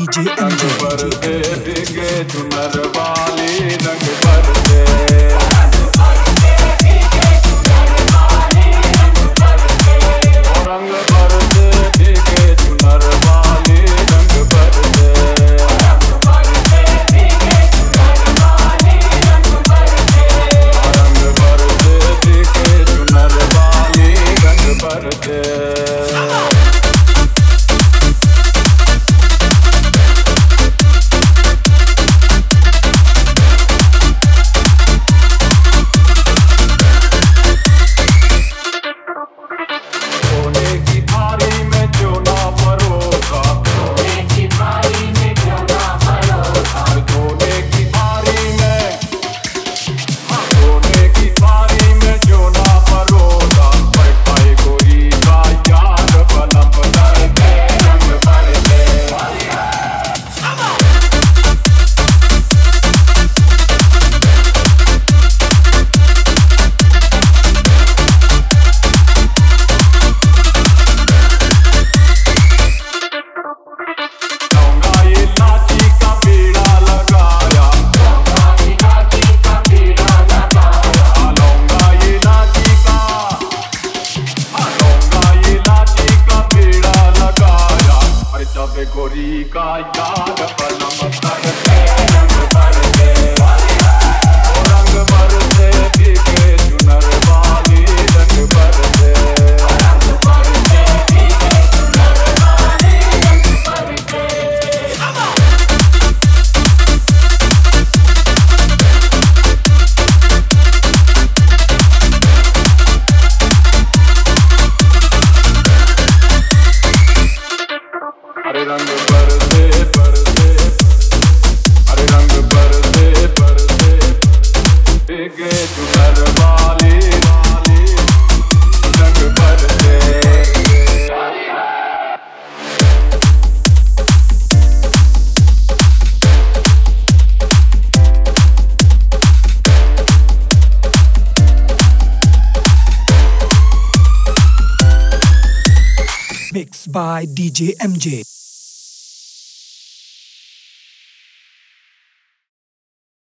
DJ MJ। भरते भीगे चुनर वाली रंग भरते रंग भरते भीगे चुनर वाली रंग भरते रंग भरते भीगे चुनर वाली रंग भरते। गोरी का याद पलम करते रंग भरते रंग भरते भीगे चुनर वाली रंग भरते रंग भरते भीगे चुनर वाली रंग भरते। हरे रंग भरते भरते हरे रंग भरते भरते भीगे चुनर वाली रंग भरते। Mixed by DJ MJ।